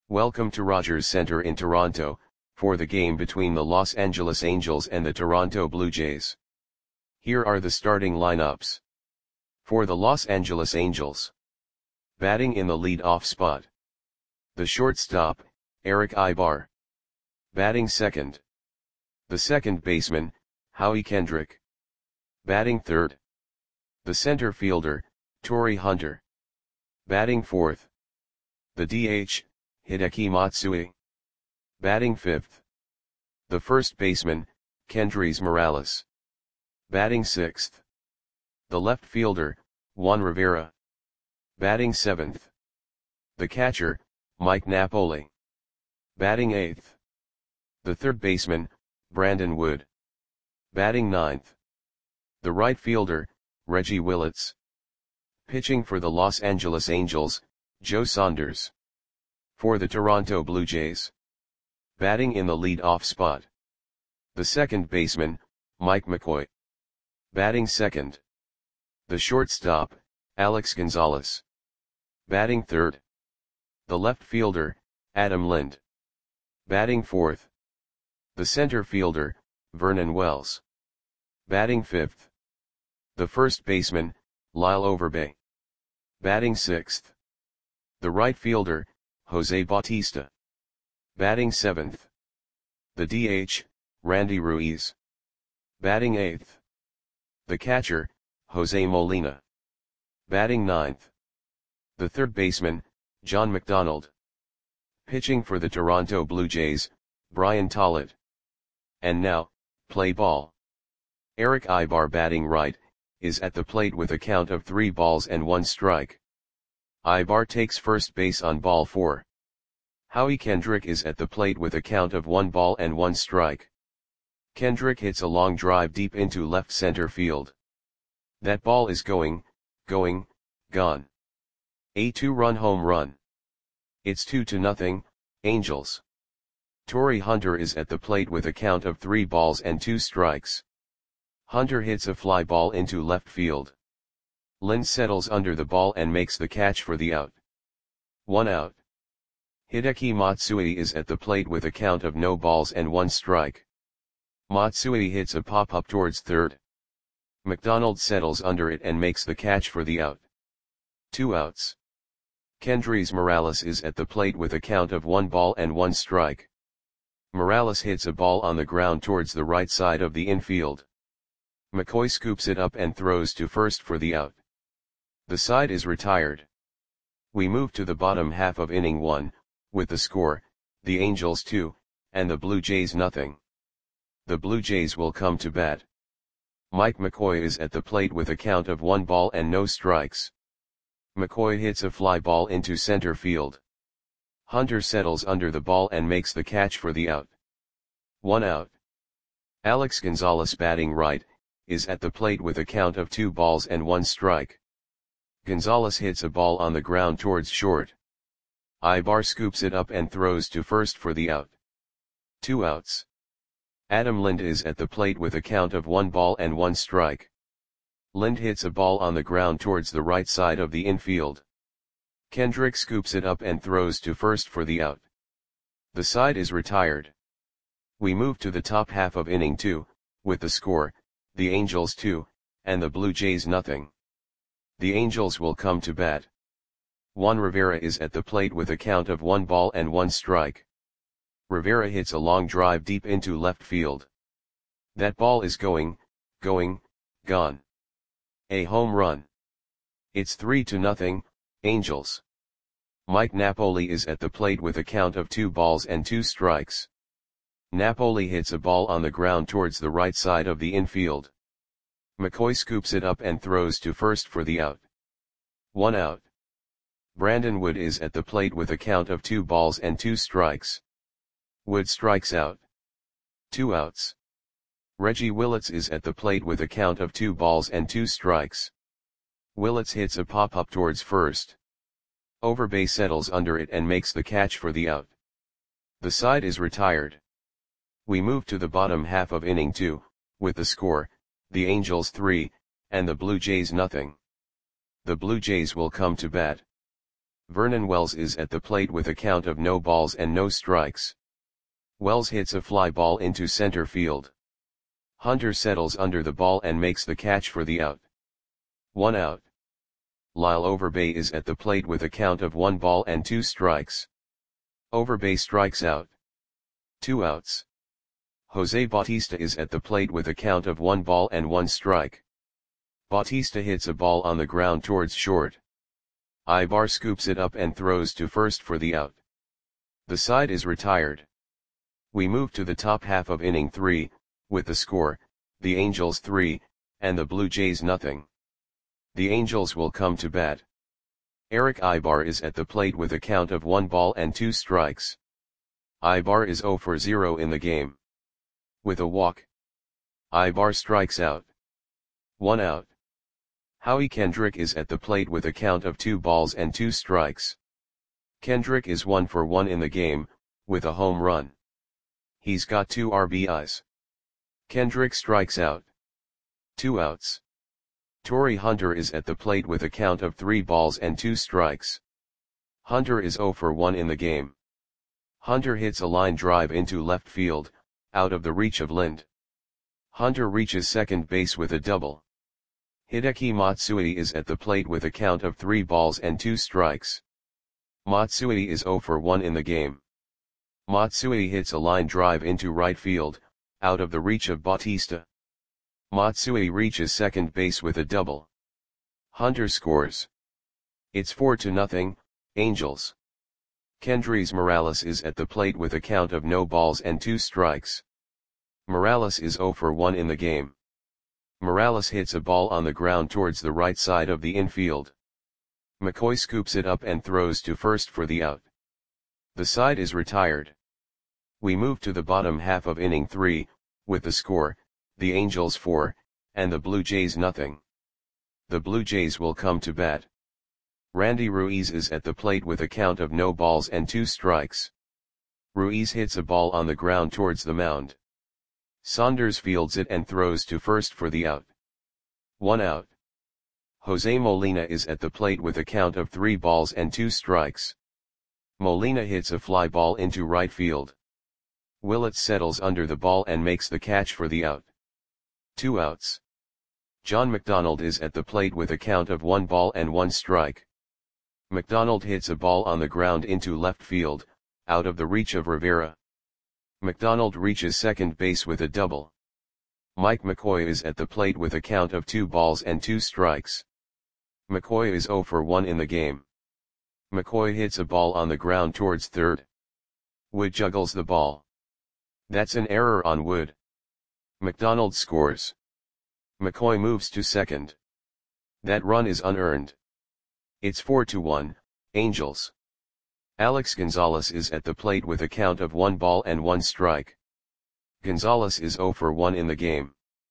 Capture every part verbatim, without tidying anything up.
Welcome to Rogers Centre in Toronto, for the game between the Los Angeles Angels and the Toronto Blue Jays. Here are the starting lineups. For the Los Angeles Angels. Batting in the lead-off spot. The shortstop, Erick Aybar. Batting second. The second baseman, Howie Kendrick. Batting third. The center fielder, Torii Hunter. Batting fourth. The D H, Hideki Matsui. Batting fifth. The first baseman, Kendrys Morales. Batting sixth. The left fielder, Juan Rivera. Batting seventh. The catcher, Mike Napoli. Batting eighth. The third baseman, Brandon Wood. Batting ninth. The right fielder, Reggie Willits. Pitching for the Los Angeles Angels, Joe Saunders. For the Toronto Blue Jays. Batting in the lead-off spot. The second baseman, Mike McCoy. Batting second. The shortstop, Alex Gonzalez. Batting third. The left fielder, Adam Lind. Batting fourth. The center fielder, Vernon Wells. Batting fifth. The first baseman, Lyle Overbay. Batting sixth. The right fielder, Jose Bautista. Batting seventh. The D H, Randy Ruiz. Batting eighth. The catcher, Jose Molina. Batting ninth. The third baseman, John McDonald. Pitching for the Toronto Blue Jays, Brian Tollett. And now, play ball. Erick Aybar batting right, is at the plate with a count of three balls and one strike. Aybar takes first base on ball four. Howie Kendrick is at the plate with a count of one ball and one strike. Kendrick hits a long drive deep into left center field. That ball is going, going, gone. A two-run home run. It's two to nothing, Angels. Torii Hunter is at the plate with a count of three balls and two strikes. Hunter hits a fly ball into left field. Lind settles under the ball and makes the catch for the out. One out. Hideki Matsui is at the plate with a count of no balls and one strike. Matsui hits a pop-up towards third. McDonald settles under it and makes the catch for the out. Two outs. Kendrys Morales is at the plate with a count of one ball and one strike. Morales hits a ball on the ground towards the right side of the infield. McCoy scoops it up and throws to first for the out. The side is retired. We move to the bottom half of inning one, with the score, the Angels two, and the Blue Jays nothing. The Blue Jays will come to bat. Mike McCoy is at the plate with a count of one ball and no strikes. McCoy hits a fly ball into center field. Hunter settles under the ball and makes the catch for the out. One out. Alex Gonzalez batting right, is at the plate with a count of two balls and one strike. Gonzalez hits a ball on the ground towards short. Aybar scoops it up and throws to first for the out. Two outs. Adam Lind is at the plate with a count of one ball and one strike. Lind hits a ball on the ground towards the right side of the infield. Kendrick scoops it up and throws to first for the out. The side is retired. We move to the top half of inning two, with the score, the Angels two, and the Blue Jays nothing. The Angels will come to bat. Juan Rivera is at the plate with a count of one ball and one strike. Rivera hits a long drive deep into left field. That ball is going, going, gone. A home run. It's three to nothing, Angels. Mike Napoli is at the plate with a count of two balls and two strikes. Napoli hits a ball on the ground towards the right side of the infield. McCoy scoops it up and throws to first for the out. One out. Brandon Wood is at the plate with a count of two balls and two strikes. Wood strikes out. Two outs. Reggie Willits is at the plate with a count of two balls and two strikes. Willits hits a pop-up towards first. Overbay settles under it and makes the catch for the out. The side is retired. We move to the bottom half of inning two, with the score, the Angels three, and the Blue Jays nothing. The Blue Jays will come to bat. Vernon Wells is at the plate with a count of no balls and no strikes. Wells hits a fly ball into center field. Hunter settles under the ball and makes the catch for the out. One out. Lyle Overbay is at the plate with a count of one ball and two strikes. Overbay strikes out. Two outs. Jose Bautista is at the plate with a count of one ball and one strike. Bautista hits a ball on the ground towards short. Ibar scoops it up and throws to first for the out. The side is retired. We move to the top half of inning three, with the score, the Angels three, and the Blue Jays nothing. The Angels will come to bat. Eric Ibar is at the plate with a count of one ball and two strikes. Ibar is zero for zero in the game. With a walk, Ibar strikes out. One out. Howie Kendrick is at the plate with a count of two balls and two strikes. Kendrick is one for one in the game, with a home run. He's got two R B Is. Kendrick strikes out. Two outs. Torii Hunter is at the plate with a count of three balls and two strikes. Hunter is zero for one in the game. Hunter hits a line drive into left field, out of the reach of Lind. Hunter reaches second base with a double. Hideki Matsui is at the plate with a count of three balls and two strikes. Matsui is zero for one in the game. Matsui hits a line drive into right field, out of the reach of Bautista. Matsui reaches second base with a double. Hunter scores. It's four to nothing, Angels. Kendrys Morales is at the plate with a count of no balls and two strikes. Morales is zero for one in the game. Morales hits a ball on the ground towards the right side of the infield. McCoy scoops it up and throws to first for the out. The side is retired. We move to the bottom half of inning three, with the score, the Angels four, and the Blue Jays nothing. The Blue Jays will come to bat. Randy Ruiz is at the plate with a count of no balls and two strikes. Ruiz hits a ball on the ground towards the mound. Saunders fields it and throws to first for the out. One out. Jose Molina is at the plate with a count of three balls and two strikes. Molina hits a fly ball into right field. Willett settles under the ball and makes the catch for the out. Two outs. John McDonald is at the plate with a count of one ball and one strike. McDonald hits a ball on the ground into left field, out of the reach of Rivera. McDonald reaches second base with a double. Mike McCoy is at the plate with a count of two balls and two strikes. McCoy is zero for one in the game. McCoy hits a ball on the ground towards third. Wood juggles the ball. That's an error on Wood. McDonald scores. McCoy moves to second. That run is unearned. It's four to one, Angels. Alex Gonzalez is at the plate with a count of one ball and one strike. Gonzalez is zero for one in the game.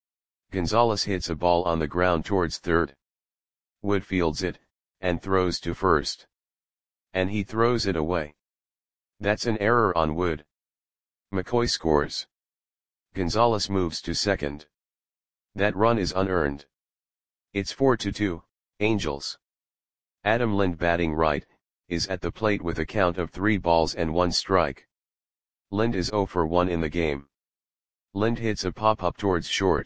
Gonzalez hits a ball on the ground towards third. Wood fields it, and throws to first. And he throws it away. That's an error on Wood. McCoy scores. Gonzalez moves to second. That run is unearned. It's four to two, Angels. Adam Lind batting right, is at the plate with a count of three balls and one strike. Lind is zero for one in the game. Lind hits a pop-up towards short.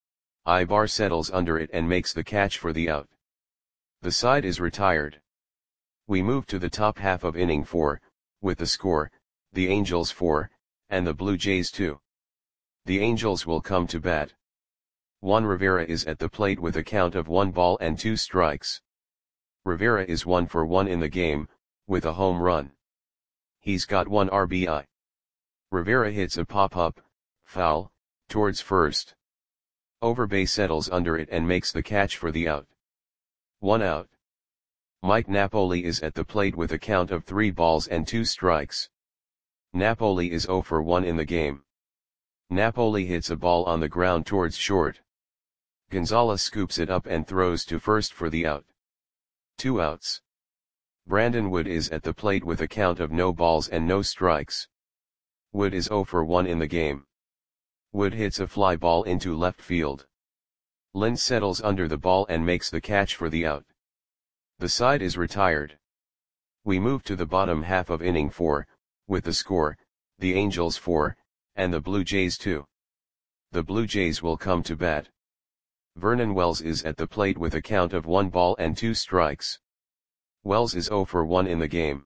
Ibar settles under it and makes the catch for the out. The side is retired. We move to the top half of inning four, with the score, the Angels four, and the Blue Jays two. The Angels will come to bat. Juan Rivera is at the plate with a count of one ball and two strikes. Rivera is one for one in the game, with a home run. He's got one R B I. Rivera hits a pop-up, foul, towards first. Overbay settles under it and makes the catch for the out. One out. Mike Napoli is at the plate with a count of three balls and two strikes. Napoli is zero for one in the game. Napoli hits a ball on the ground towards short. Gonzalez scoops it up and throws to first for the out. Two outs. Brandon Wood is at the plate with a count of no balls and no strikes. Wood is zero for one in the game. Wood hits a fly ball into left field. Lind settles under the ball and makes the catch for the out. The side is retired. We move to the bottom half of inning four, with the score, the Angels four, and the Blue Jays two. The Blue Jays will come to bat. Vernon Wells is at the plate with a count of one ball and two strikes. Wells is oh for one in the game.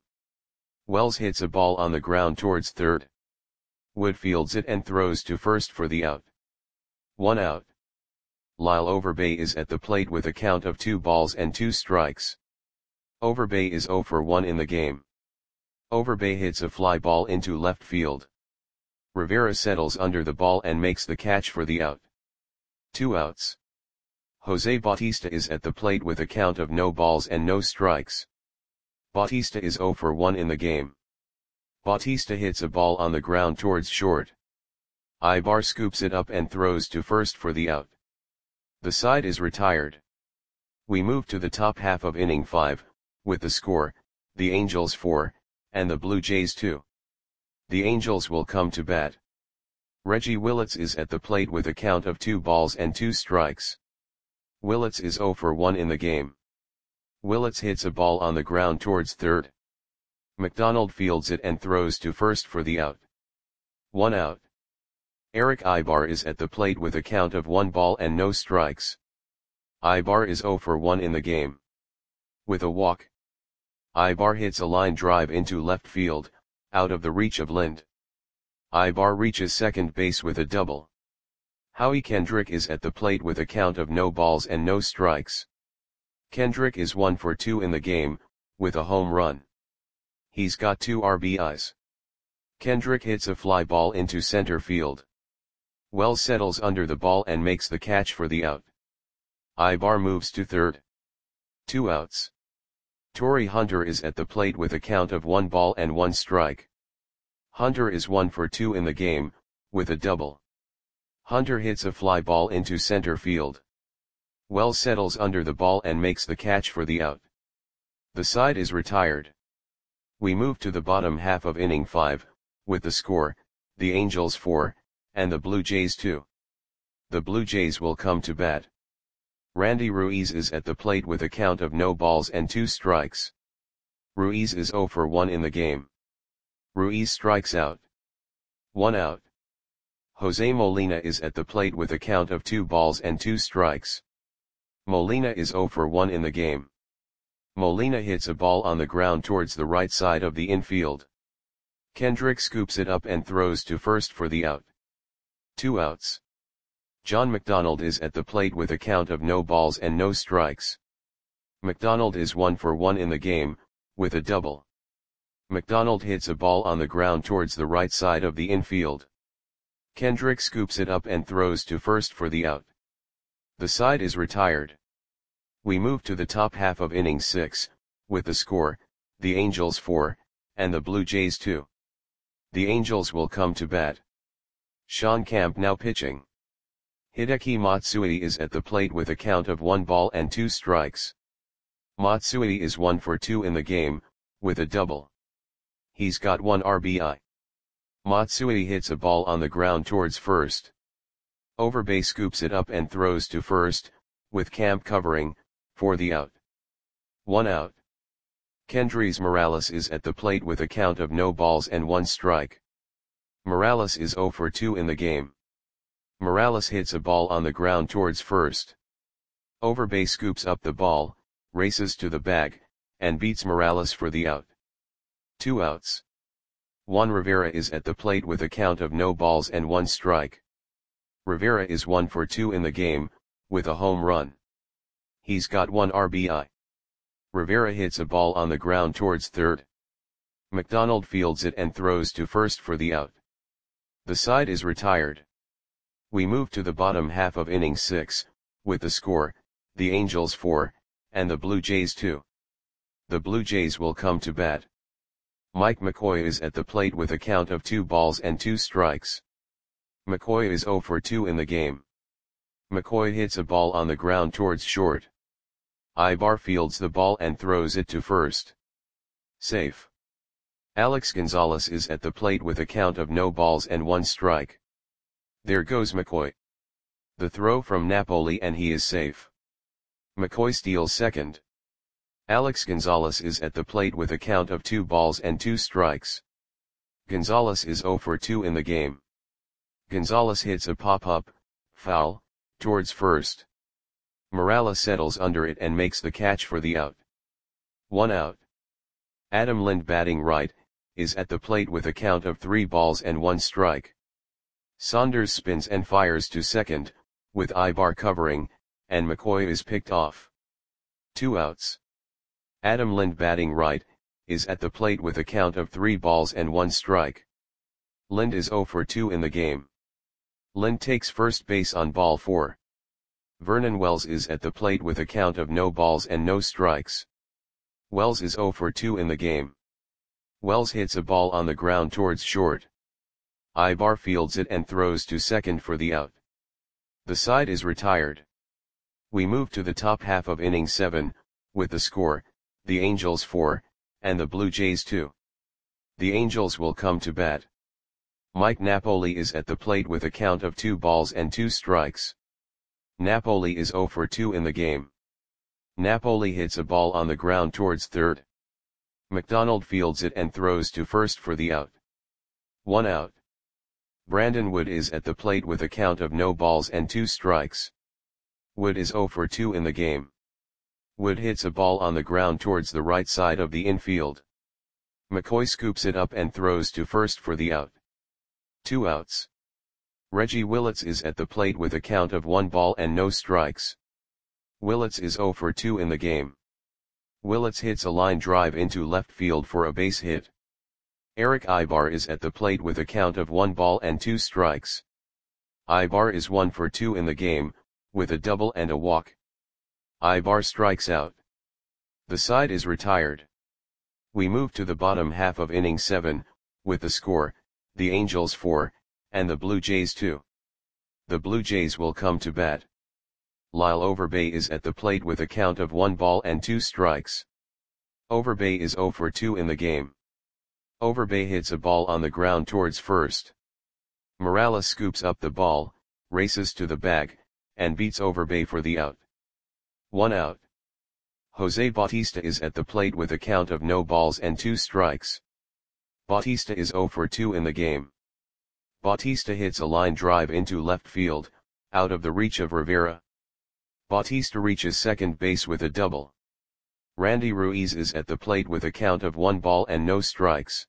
Wells hits a ball on the ground towards third. Wood fields it and throws to first for the out. One out. Lyle Overbay is at the plate with a count of two balls and two strikes. Overbay is oh for one in the game. Overbay hits a fly ball into left field. Rivera settles under the ball and makes the catch for the out. Two outs. Jose Bautista is at the plate with a count of no balls and no strikes. Bautista is oh for one in the game. Bautista hits a ball on the ground towards short. Ibar scoops it up and throws to first for the out. The side is retired. We move to the top half of inning five, with the score, the Angels four, and the Blue Jays two. The Angels will come to bat. Reggie Willits is at the plate with a count of two balls and two strikes. Willits is oh for one in the game. Willits hits a ball on the ground towards third. McDonald fields it and throws to first for the out. One out. Eric Ibar is at the plate with a count of one ball and no strikes. Ibar is oh for one in the game. With a walk, Ibar hits a line drive into left field, out of the reach of Lind. Ibar reaches second base with a double. Howie Kendrick is at the plate with a count of no balls and no strikes. Kendrick is one for two in the game, with a home run. He's got two R B Is. Kendrick hits a fly ball into center field. Wells settles under the ball and makes the catch for the out. Ibar moves to third. Two outs. Torrey Hunter is at the plate with a count of one ball and one strike. Hunter is one for two in the game, with a double. Hunter hits a fly ball into center field. Wells settles under the ball and makes the catch for the out. The side is retired. We move to the bottom half of inning five, with the score, the Angels four, and the Blue Jays two. The Blue Jays will come to bat. Randy Ruiz is at the plate with a count of no balls and two strikes. Ruiz is oh for one in the game. Ruiz strikes out. One out. Jose Molina is at the plate with a count of two balls and two strikes. Molina is oh for one in the game. Molina hits a ball on the ground towards the right side of the infield. Kendrick scoops it up and throws to first for the out. Two outs. John McDonald is at the plate with a count of no balls and no strikes. McDonald is one for one in the game, with a double. McDonald hits a ball on the ground towards the right side of the infield. Kendrick scoops it up and throws to first for the out. The side is retired. We move to the top half of inning six, with the score, the Angels four, and the Blue Jays two. The Angels will come to bat. Sean Camp now pitching. Hideki Matsui is at the plate with a count of one ball and two strikes. Matsui is one for two in the game, with a double. He's got one R B I. Matsui hits a ball on the ground towards first. Overbay scoops it up and throws to first, with Camp covering, for the out. One out. Kendrys Morales is at the plate with a count of no balls and one strike. Morales is oh for two in the game. Morales hits a ball on the ground towards first. Overbay scoops up the ball, races to the bag, and beats Morales for the out. Two outs. Juan Rivera is at the plate with a count of no balls and one strike. Rivera is one for two in the game, with a home run. He's got one R B I. Rivera hits a ball on the ground towards third. McDonald fields it and throws to first for the out. The side is retired. We move to the bottom half of inning six, with the score, the Angels four, and the Blue Jays two. The Blue Jays will come to bat. Mike McCoy is at the plate with a count of two balls and two strikes. McCoy is oh for two in the game. McCoy hits a ball on the ground towards short. Ibar fields the ball and throws it to first. Safe. Alex Gonzalez is at the plate with a count of no balls and one strike. There goes McCoy. The throw from Napoli and he is safe. McCoy steals second. Alex Gonzalez is at the plate with a count of two balls and two strikes. Gonzalez is zero for two in the game. Gonzalez hits a pop-up, foul, towards first. Morales settles under it and makes the catch for the out. One out. Adam Lind, batting right, is at the plate with a count of three balls and one strike. Saunders spins and fires to second, with Ibar covering, and McCoy is picked off. Two outs. Adam Lind, batting right, is at the plate with a count of three balls and one strike. Lind is zero for two in the game. Lind takes first base on ball four. Vernon Wells is at the plate with a count of no balls and no strikes. Wells is zero for two in the game. Wells hits a ball on the ground towards short. Ibar fields it and throws to second for the out. The side is retired. We move to the top half of inning seven, with the score, the Angels four, and the Blue Jays two. The Angels will come to bat. Mike Napoli is at the plate with a count of two balls and two strikes. Napoli is zero for two in the game. Napoli hits a ball on the ground towards third. McDonald fields it and throws to first for the out. One out. Brandon Wood is at the plate with a count of no balls and two strikes. Wood is zero for two in the game. Wood hits a ball on the ground towards the right side of the infield. McCoy scoops it up and throws to first for the out. Two outs. Reggie Willits is at the plate with a count of one ball and no strikes. Willits is zero for two in the game. Willits hits a line drive into left field for a base hit. Eric Ibar is at the plate with a count of one ball and two strikes. Ibar is one for two in the game, with a double and a walk. Ibar strikes out. The side is retired. We move to the bottom half of inning seven, with the score, the Angels four, and the Blue Jays two. The Blue Jays will come to bat. Lyle Overbay is at the plate with a count of one ball and two strikes. Overbay is zero for two in the game. Overbay hits a ball on the ground towards first. Morales scoops up the ball, races to the bag, and beats Overbay for the out. One out. Jose Bautista is at the plate with a count of no balls and two strikes. Bautista is zero for two in the game. Bautista hits a line drive into left field, out of the reach of Rivera. Bautista reaches second base with a double. Randy Ruiz is at the plate with a count of one ball and no strikes.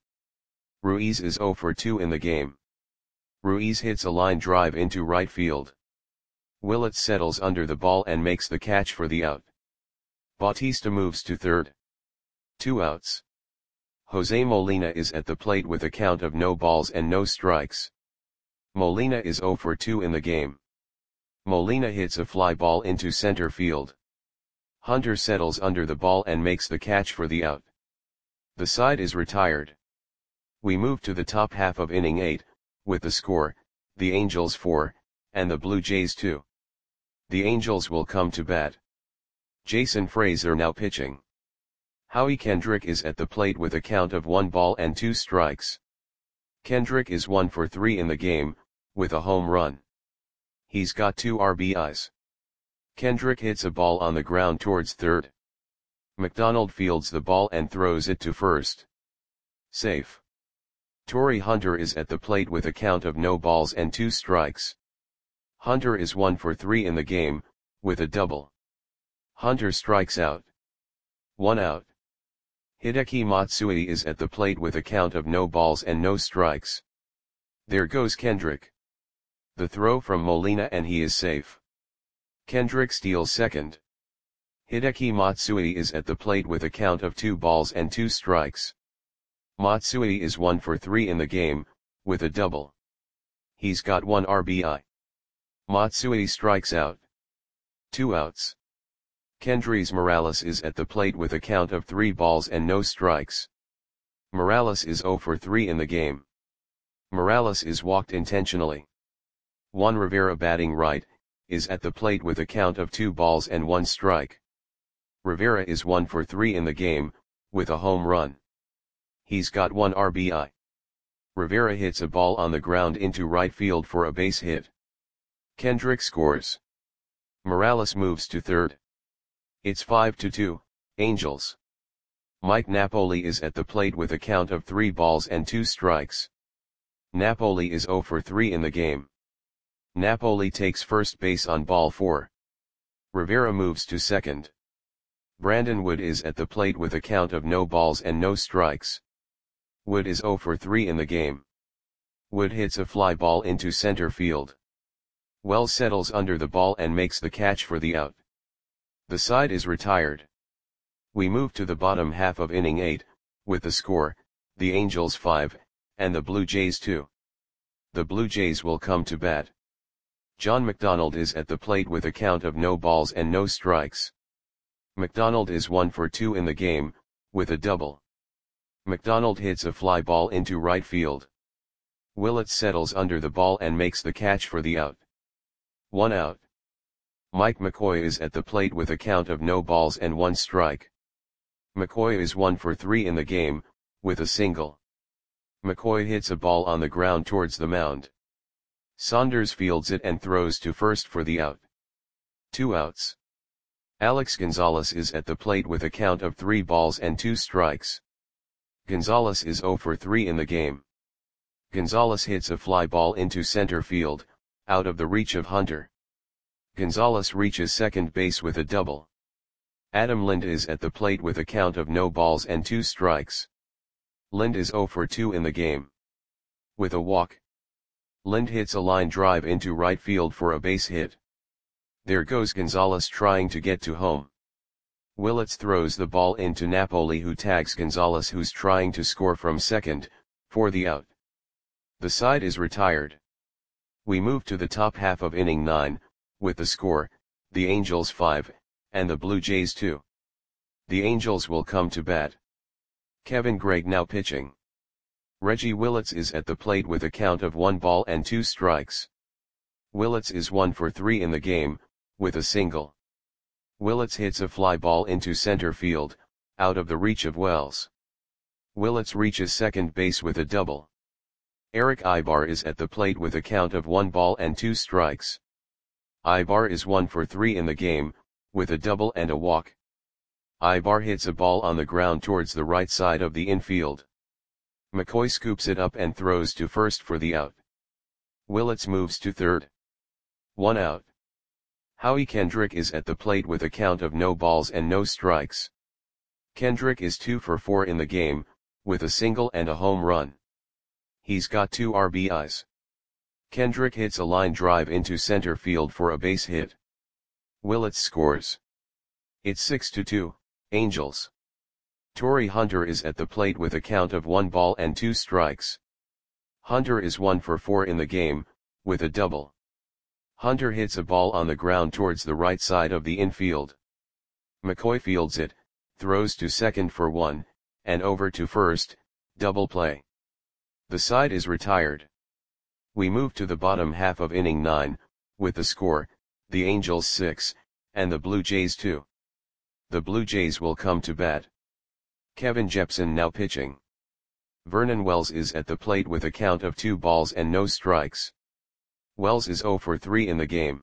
Ruiz is zero for two in the game. Ruiz hits a line drive into right field. Willits settles under the ball and makes the catch for the out. Bautista moves to third. Two outs. Jose Molina is at the plate with a count of no balls and no strikes. Molina is zero for two in the game. Molina hits a fly ball into center field. Hunter settles under the ball and makes the catch for the out. The side is retired. We move to the top half of inning eight, with the score, the Angels four, and the Blue Jays two. The Angels will come to bat. Jason Frazier now pitching. Howie Kendrick is at the plate with a count of one ball and two strikes. Kendrick is one for three in the game, with a home run. He's got two R B Is. Kendrick hits a ball on the ground towards third. McDonald fields the ball and throws it to first. Safe. Torrey Hunter is at the plate with a count of no balls and two strikes. Hunter is one for three in the game, with a double. Hunter strikes out. One out. Hideki Matsui is at the plate with a count of no balls and no strikes. There goes Kendrick. The throw from Molina and he is safe. Kendrick steals second. Hideki Matsui is at the plate with a count of two balls and two strikes. Matsui is one for three in the game, with a double. He's got one R B I. Matsui strikes out. Two outs. Kendrys Morales is at the plate with a count of three balls and no strikes. Morales is zero for three in the game. Morales is walked intentionally. Juan Rivera, batting right, is at the plate with a count of two balls and one strike. Rivera is one for three in the game, with a home run. He's got one R B I. Rivera hits a ball on the ground into right field for a base hit. Kendrick scores. Morales moves to third. It's five to two, Angels. Mike Napoli is at the plate with a count of three balls and two strikes. Napoli is zero for three in the game. Napoli takes first base on ball four. Rivera moves to second. Brandon Wood is at the plate with a count of no balls and no strikes. Wood is zero for three in the game. Wood hits a fly ball into center field. Wells settles under the ball and makes the catch for the out. The side is retired. We move to the bottom half of inning eight, with the score, the Angels five, and the Blue Jays two. The Blue Jays will come to bat. John McDonald is at the plate with a count of no balls and no strikes. McDonald is one for two in the game, with a double. McDonald hits a fly ball into right field. Willett settles under the ball and makes the catch for the out. One out. Mike McCoy is at the plate with a count of no balls and one strike. McCoy is one for three in the game, with a single. McCoy hits a ball on the ground towards the mound. Saunders fields it and throws to first for the out. Two outs. Alex Gonzalez is at the plate with a count of three balls and two strikes. Gonzalez is zero for three in the game. Gonzalez hits a fly ball into center field, out of the reach of Hunter. Gonzalez reaches second base with a double. Adam Lind is at the plate with a count of no balls and two strikes. Lind is zero for two in the game. With a walk, Lind hits a line drive into right field for a base hit. There goes Gonzalez trying to get to home. Willits throws the ball into Napoli, who tags Gonzalez, who's trying to score from second, for the out. The side is retired. We move to the top half of inning nine, with the score, the Angels five, and the Blue Jays two. The Angels will come to bat. Kevin Gregg now pitching. Reggie Willits is at the plate with a count of one ball and two strikes. Willits is one for three in the game, with a single. Willits hits a fly ball into center field, out of the reach of Wells. Willits reaches second base with a double. Eric Ibar is at the plate with a count of one ball and two strikes. Ibar is one for three in the game, with a double and a walk. Ibar hits a ball on the ground towards the right side of the infield. McCoy scoops it up and throws to first for the out. Willits moves to third. One out. Howie Kendrick is at the plate with a count of no balls and no strikes. Kendrick is two for four in the game, with a single and a home run. He's got two R B Is. Kendrick hits a line drive into center field for a base hit. Willits scores. It's six to two, Angels. Torrey Hunter is at the plate with a count of one ball and two strikes. Hunter is one for four in the game, with a double. Hunter hits a ball on the ground towards the right side of the infield. McCoy fields it, throws to second for one, and over to first, double play. The side is retired. We move to the bottom half of inning nine, with the score, the Angels six, and the Blue Jays two. The Blue Jays will come to bat. Kevin Jepson now pitching. Vernon Wells is at the plate with a count of two balls and no strikes. Wells is zero for three in the game.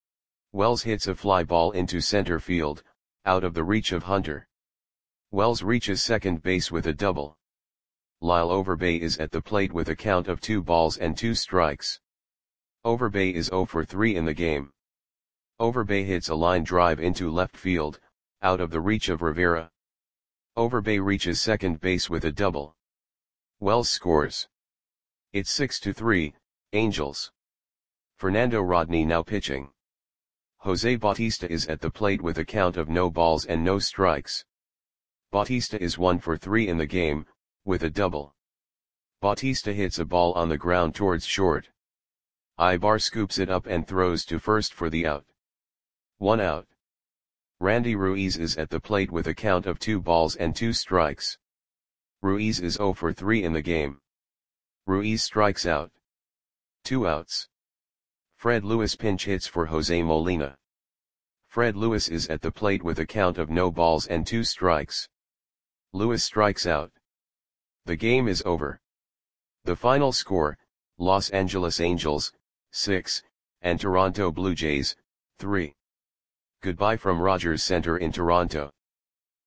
Wells hits a fly ball into center field, out of the reach of Hunter. Wells reaches second base with a double. Lyle Overbay is at the plate with a count of two balls and two strikes. Overbay is zero for three in the game. Overbay hits a line drive into left field, out of the reach of Rivera. Overbay reaches second base with a double. Wells scores. It's six to three, Angels. Fernando Rodney now pitching. Jose Bautista is at the plate with a count of no balls and no strikes. Bautista is one for three in the game, with a double. Bautista hits a ball on the ground towards short. Ibar scoops it up and throws to first for the out. One out. Randy Ruiz is at the plate with a count of two balls and two strikes. Ruiz is zero for three in the game. Ruiz strikes out. Two outs. Fred Lewis pinch hits for Jose Molina. Fred Lewis is at the plate with a count of no balls and two strikes. Lewis strikes out. The game is over. The final score, Los Angeles Angels, six, and Toronto Blue Jays, three. Goodbye from Rogers Center in Toronto.